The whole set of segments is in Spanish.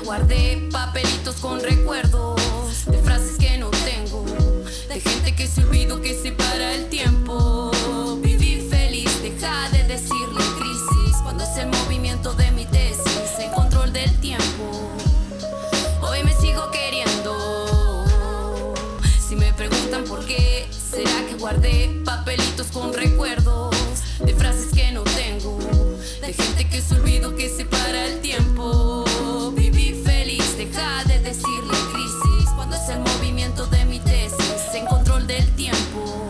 guardé papelitos con recuerdos de frases que no tengo, de gente que se olvidó que separa el tiempo. Viví feliz, deja de decirle crisis, cuando es el movimiento de mi tesis, en control del tiempo. Hoy me sigo queriendo. Si me preguntan por qué, será que guardé papelitos con recuerdos de frases que no tengo, de gente que se olvidó que separa el tiempo. Viví feliz, deja de decirle crisis, cuando es el movimiento de mi tesis, en control del tiempo.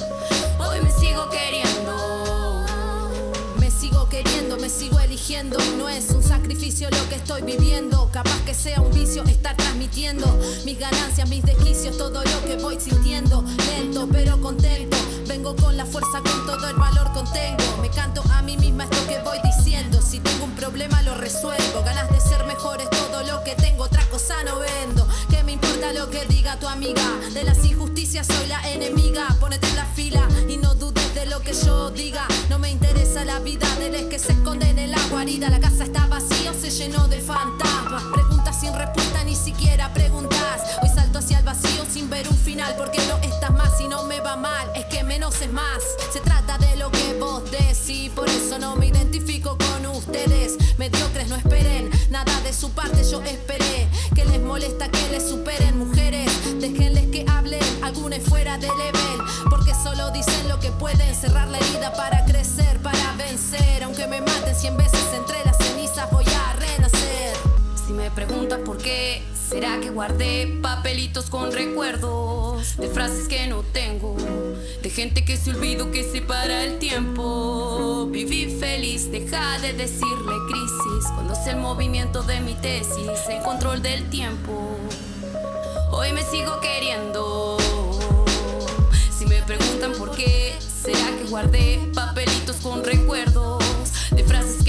Hoy me sigo queriendo. Me sigo queriendo, me sigo eligiendo. No es un sacrificio lo que estoy viviendo. Capaz que sea un vicio estar transmitiendo mis ganancias, mis desquicios, todo lo que voy sintiendo. Lento pero contento, vengo con la fuerza, con todo el valor contengo. Me canto a mí misma esto que voy diciendo. Si tengo un problema lo resuelvo. Ganas de ser mejor es todo lo que tengo, otra cosa no vendo. ¿Qué me importa lo que diga tu amiga? De las injusticias soy la enemiga. Ponete en la fila y no dudes de lo que yo diga. No me interesa la vida de los que se esconden en la guarida. La casa está vacía o se llenó de fantasmas. Preguntas sin respuesta, ni siquiera preguntas. Hoy salto hacia el vacío sin ver un final, porque no estás más y no me va mal. Es que menos es más. Se trata de lo que vos decís, por eso no me identifico con ustedes. Mediocres, no esperen nada de su parte, yo esperé. Que les molesta que les superen, mujeres, déjenles que hablen, algunos fuera de level, porque solo dicen lo que pueden. Cerrar la herida para crecer, para vencer. Aunque me maten 100 veces entre las cenizas, voy a renacer. Si me preguntan por qué, será que guardé papelitos con recuerdos de frases que no tengo, de gente que se olvidó que separa el tiempo. Viví feliz, deja de decirle crisis, cuando es el movimiento de mi tesis, en control del tiempo. Hoy me sigo queriendo. Si me preguntan por qué, será que guardé papelitos con recuerdos de frases